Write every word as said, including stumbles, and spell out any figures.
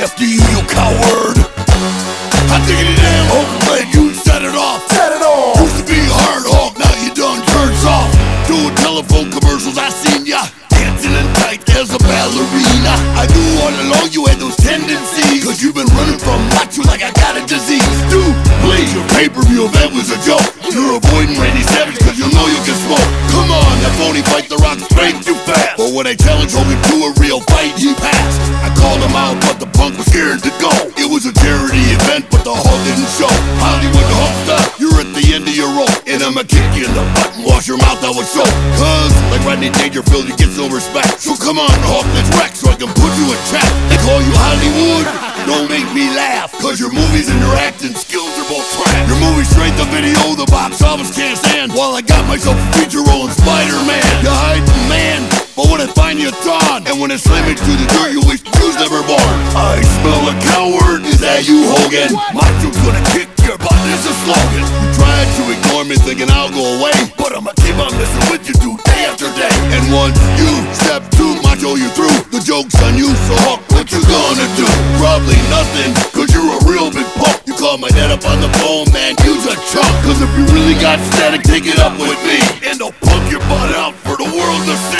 after you, you coward. I dig it damn Hulk and let you set it off. Set it off. Used to be hard Hulk, now you done turned soft. Doing telephone commercials, I seen ya dancing in tight as a ballerina. I knew all along you had those tendencies, cause you've been running from macho like I got a disease. Dude, please, your pay-per-view event was a joke. You're avoiding Randy Savage cause you know you can smoke. Come on, that phony fight the Rock straight too fast. But when I challenged Hogan to a real fight, he passed. I called him out, but the punk was scared to go. It was a charity event, but the Hulk didn't show. Hollywood the Hulk stop, you're at the end of your rope, and I'ma kick you in the butt and wash your mouth out with soap. Cause, like Rodney Dangerfield, you get no respect. So come on, Hulk, let's wreck so I can put you in check. They call you Hollywood, don't make me laugh, cause your movies and your acting skills are both trash. Your movie straight to video, the box office can't stand, while I got myself a feature role in Spider-Man. You hiding, man, but when I find you, it's on. And when I slam it to the dirt, you wish you was never born. I smell a coward, is that you, Hogan? Macho's gonna kick your butt, is a slogan. You tried to ignore me thinking I'll go away, but I'ma keep on messing with you dude, day after day. And once you step two, Macho, you through. The joke's on you, so Hulk, what you gonna do? Probably nothing, cause you're a real big punk. You call my dad up on the phone, man, you's a chump. Cause if you really got static, take it up with me, and I'll pump your butt out for the world to see.